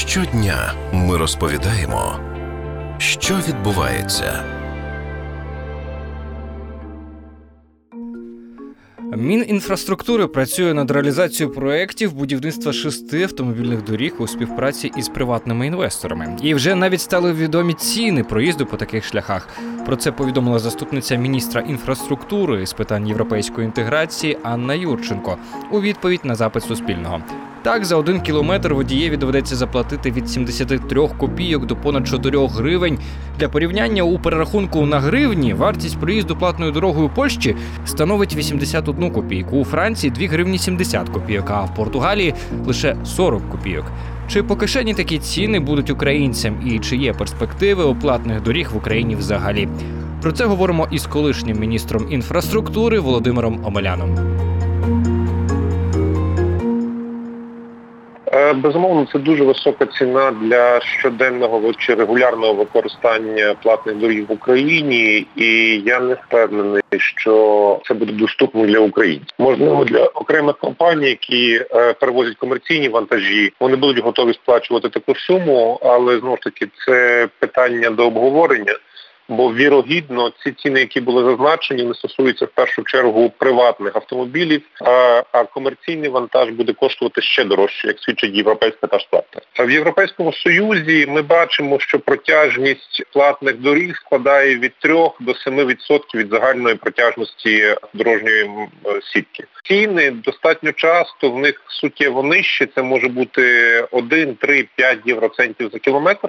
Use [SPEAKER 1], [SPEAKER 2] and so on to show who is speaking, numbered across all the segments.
[SPEAKER 1] Щодня ми розповідаємо, що відбувається.
[SPEAKER 2] Мінінфраструктури працює над реалізацією проєктів будівництва 6 автомобільних доріг у співпраці із приватними інвесторами. І вже навіть стали відомі ціни проїзду по таких шляхах. Про це повідомила заступниця міністра інфраструктури з питань європейської інтеграції Анна Юрченко у відповідь на запит Суспільного. Так, за 1 кілометр водієві доведеться заплатити від 73 копійок до понад 4 гривень. Для порівняння, у перерахунку на гривні вартість проїзду платною дорогою у Польщі становить 81 копійку, у Франції 2 гривні 70 копійок, а в Португалії лише 40 копійок. Чи по кишені такі ціни будуть українцям і чи є перспективи у платних доріг в Україні взагалі? Про це говоримо із колишнім міністром інфраструктури Володимиром Омеляном.
[SPEAKER 3] Безумовно, це дуже висока ціна для щоденного чи регулярного використання платних доріг в Україні, і я не впевнений, що це буде доступно для українців. Можливо, для окремих компаній, які перевозять комерційні вантажі, вони будуть готові сплачувати таку суму, але, знову ж таки, це питання до обговорення. Бо, вірогідно, ці ціни, які були зазначені, не стосуються в першу чергу приватних автомобілів, а комерційний вантаж буде коштувати ще дорожче, як свідчить європейська та штатна. В Європейському Союзі ми бачимо, що протяжність платних доріг складає від 3 до 7% від загальної протяжності дорожньої сітки. Ціни достатньо часто в них суттєво нижчі, це може бути 1, 3, 5 євроцентів за кілометр.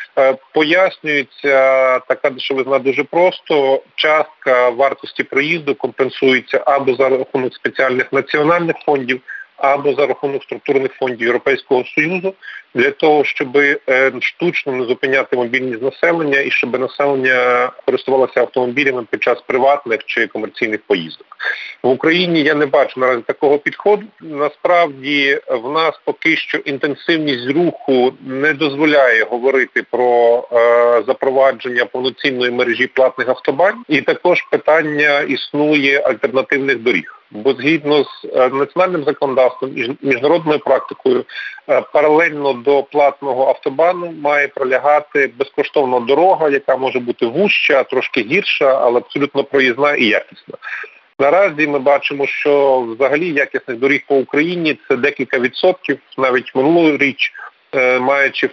[SPEAKER 3] Пояснюється така дешевизна дуже просто. Частка вартості проїзду компенсується або за рахунок спеціальних національних фондів, або за рахунок структурних фондів Європейського Союзу, для того, щоб штучно не зупиняти мобільність населення і щоб населення користувалося автомобілями під час приватних чи комерційних поїздок. В Україні я не бачу наразі такого підходу. Насправді в нас поки що інтенсивність руху не дозволяє говорити про запровадження повноцінної мережі платних автобан, і також питання існує альтернативних доріг. Бо згідно з національним законодавством і міжнародною практикою, паралельно до платного автобану має пролягати безкоштовна дорога, яка може бути вужча, трошки гірша, але абсолютно проїзна і якісна. Наразі ми бачимо, що взагалі якісних доріг по Україні – це декілька відсотків, навіть минулоріч, маючи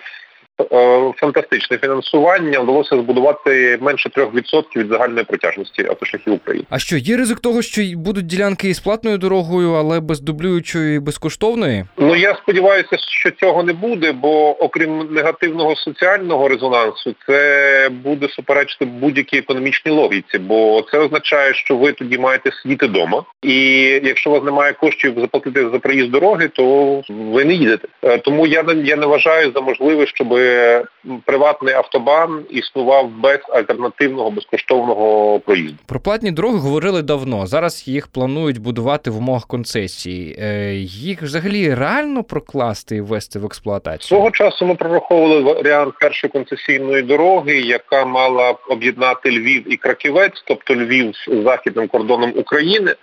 [SPEAKER 3] фантастичне фінансування, вдалося збудувати менше 3% від загальної протяжності автошляхів України.
[SPEAKER 2] А що, є ризик того, що будуть ділянки із платною дорогою, але без дублюючої і безкоштовної?
[SPEAKER 3] Я сподіваюся, що цього не буде, бо окрім негативного соціального резонансу, це буде суперечити будь-якій економічній логіці, бо це означає, що ви тоді маєте сидіти вдома, і якщо у вас немає коштів заплатити за проїзд дороги, то ви не їдете. Тому я не вважаю за можливе, щоб приватний автобан існував без альтернативного безкоштовного проїзду.
[SPEAKER 2] Про платні дороги говорили давно. Зараз їх планують будувати в умовах концесії. Їх взагалі реально прокласти і ввести в експлуатацію?
[SPEAKER 3] Свого часу ми прораховували варіант першої концесійної дороги, яка мала об'єднати Львів і Краківець, тобто Львів з західним кордоном України.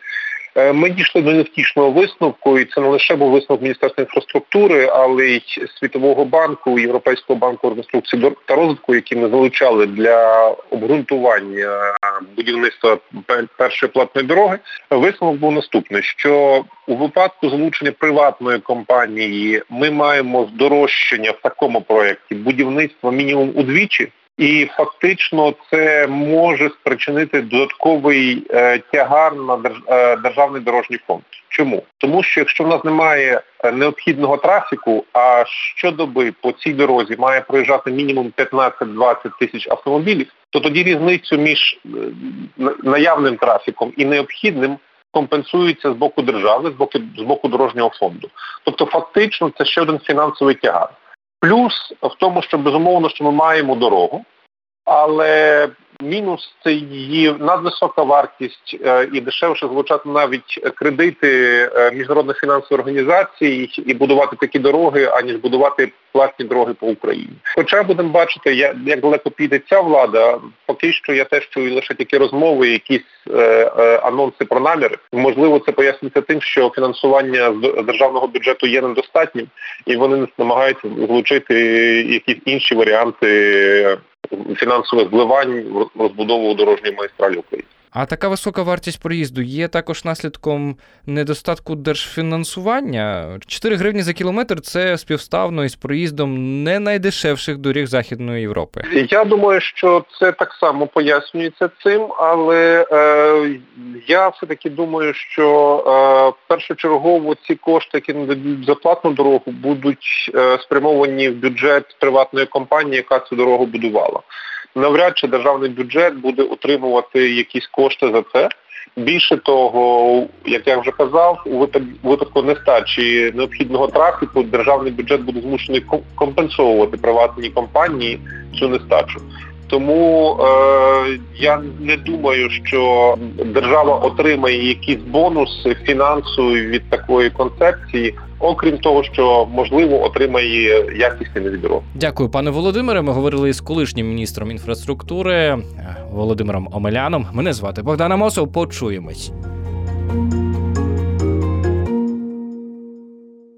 [SPEAKER 3] Ми дійшли до невтішного висновку, і це не лише був висновок Міністерства інфраструктури, але й Світового банку, Європейського банку реконструкції та розвитку, які ми залучали для обґрунтування будівництва першої платної дороги. Висновок був наступний, що у випадку залучення приватної компанії ми маємо здорожчання в такому проєкті будівництва мінімум удвічі, і фактично це може спричинити додатковий тягар на державний дорожній фонд. Чому? Тому що якщо в нас немає необхідного трафіку, а щодоби по цій дорозі має проїжджати мінімум 15-20 тисяч автомобілів, то тоді різницю між наявним трафіком і необхідним компенсується з боку держави, з боку дорожнього фонду. Тобто фактично це ще один фінансовий тягар. Плюс в тому, що безумовно, що ми маємо дорогу, але мінус – це її надвисока вартість і дешевше звучать навіть кредити міжнародних фінансових організацій і будувати такі дороги, аніж будувати платні дороги по Україні. Хоча будемо бачити, як далеко піде ця влада, поки що я теж чую лише такі розмови, якісь анонси про наміри. Можливо, це пояснюється тим, що фінансування з державного бюджету є недостатнім, і вони намагаються залучити якісь інші варіанти фінансових вливань в розбудову дорожньої магістралі України.
[SPEAKER 2] А така висока вартість проїзду є також наслідком недостатку держфінансування? 4 гривні за кілометр – це співставно із проїздом не найдешевших доріг Західної Європи.
[SPEAKER 3] Я думаю, що це так само пояснюється цим, але я все-таки думаю, що першочергово ці кошти, які надають за платну дорогу, будуть спрямовані в бюджет приватної компанії, яка цю дорогу будувала. Навряд чи державний бюджет буде отримувати якісь кошти за це. Більше того, як я вже казав, у випадку нестачі необхідного трафіку державний бюджет буде змушений компенсовувати приватні компанії цю нестачу. Тому я не думаю, що держава отримає якісь бонуси фінансові від такої концепції, окрім того, що, можливо, отримає якісний дорог.
[SPEAKER 2] Дякую, пане Володимире. Ми говорили з колишнім міністром інфраструктури Володимиром Омеляном. Мене звати Богдан Амосов. Почуємось.